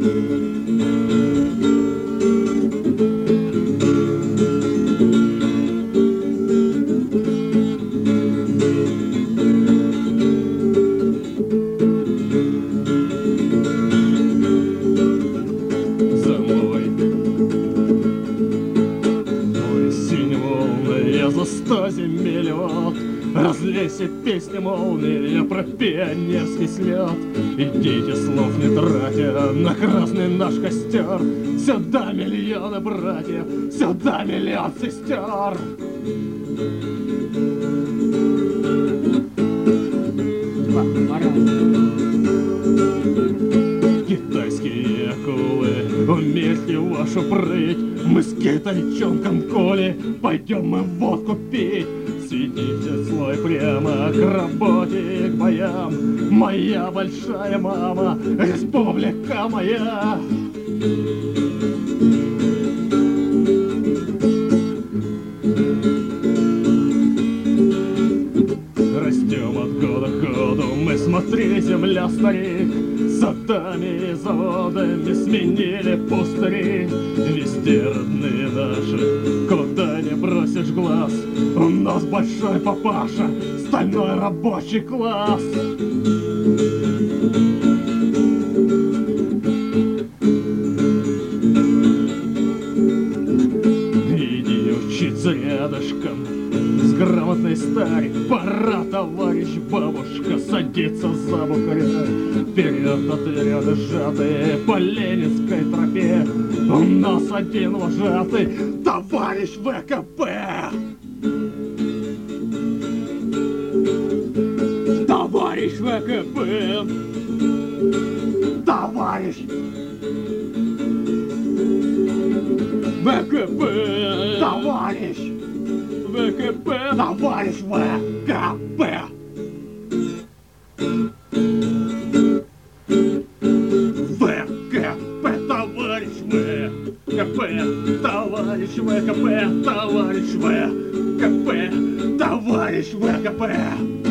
За 100 земель вот разлейся песни молнии про пионерский слет. Идите, слов не тратя, на красный наш костер. Сюда миллионы братьев, сюда миллион сестер. Китайские акулы, умейте вашу прыть. Мы с китайчонком Коли пойдем мы водку пить. Сведите слой прямо к работе и к боям. Моя большая мама, республика моя. Растем от года к году, мы, смотри, земля старик. Садами и заводами сменили пустыри. Везде родные наши, куда не бросишь глаз. У нас большой папаша, стальной рабочий класс. Иди учиться рядышком с грамотной старой. Пора, товарищ бабушка, садиться за бухаря. Вперед отряды сжатые по Ленинской тропе. У нас один вожатый, товарищ ВКП. Товарищ ВКП. Товарищ ВКП. Товарищ ВКП. Товарищ ВКП. Товарищ ВКП, товарищ ВКП, товарищ ВКП.